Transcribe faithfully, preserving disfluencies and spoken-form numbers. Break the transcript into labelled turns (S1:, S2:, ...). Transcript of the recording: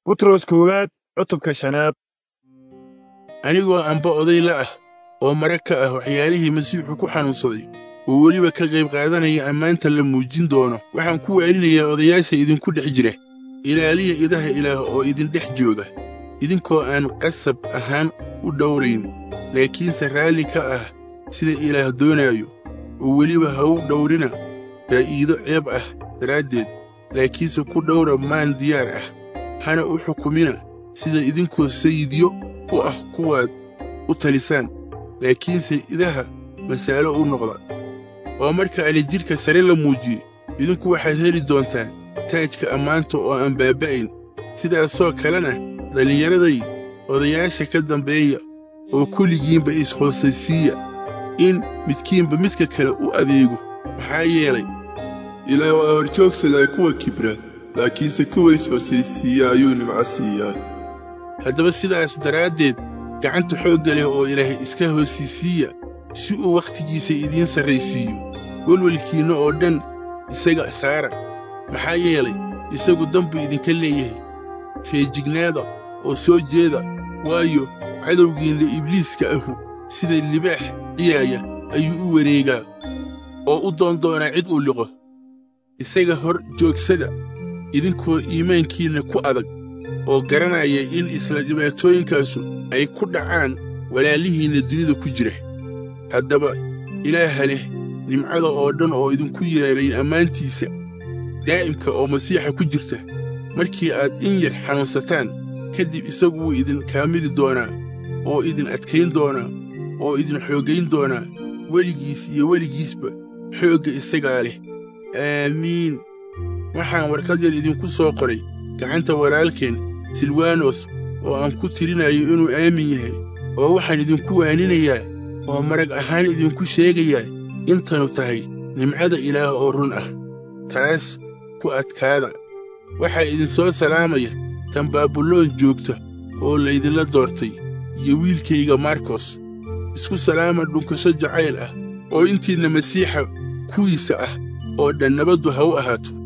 S1: butros koowaad cutubka shanaad.
S2: anigoo anba oday la ah oo marag ka ah waxyaalihii masiixu ku xanuunsaday oo weliba ka qayb qaadanaya ammaanta la muujin doono, waxaan ku waalinayaa odayaasha idinku dhex jira, ilaaliya idaha ilaah oo idin dhex jooga, idinkoo aan qasab ahaan u dhowrayn, laakiinse raalli ka ah sida ilaah doonaayo, oo weliba ha u dhowrina faa'iido ceeb ah daraaddeed, laakiinse ku dhowra maan diyaar ah, hana u xukumina sida idinkoo sayidyo u ah kuwaad u talisaan, laakiinse idaha masaalo u noqda. oo marka allijidhka sare la muujiyo, idinku waxaad heli doontaan taajka ammaanta oo aan baaba'ayn. sidaasoo kalena dhallinyaraday odayaasha ka dambeeya oo kulligiinba is-hoosaysiiya, in midkiinba midka kale u adeego, maxaa yeelay
S3: ilaah waa horjoogsadaa kuwa kibra, laakiinse kuwa is-hoosaysiiya ayuu nimco siiyaa.
S2: haddaba sidaas daraaddeed gacanta xoogga leh oo ilaahay iska hoosaysiiya, si uu wakhtigiisa idiin sarraysiiyo. welwelkiinna oo dhan isaga saara, maxaa yeelay isagu danbuu idinka leeyahay. feejignaada oo soo jeeda, waayo cadowgiinna ibliiska ahu sida libaax ciyaaya ayuu u wareegaa oo u doondoonaa cid uu liqo. isaga hor joogsada, idinkoo iimaankiinna ku adag, oo garanaya in isla dhibaatooyinkaasu ay ku dhacaan walaalihiinna dunida ku jira. haddaba ilaaha leh nimcada oo dhan oo idinku yeedhay ammaantiisa daa'imka oo masiixa ku jirta, markii aad in yar xanuunsataan kadib isagu wuu idin kaamili doonaa oo idin adkayn doonaa oo idin xooggayn doonaa weligiis iyo weligiisba. xoogga isagaa leh. aamiin. waxaan warqad yar idinku soo qoray gacanta walaalkeen silwanos oo aan ku tirinayo inuu aamin yahay, oo waxaan idinku waaninayaa oo marag ahaan idinku sheegayaa intanu tahay nimcada ilaah oo run ah. taas ku adkaada. waxaa idinsoo salaamaya tan baabuloon joogta oo laydinla doortay, iyo wiilkayga markos. isku salaama dhunkasho jacayl ah, oo intiinna masiixa kuwiisa ah oo dhan nabaddu ha u ahaato.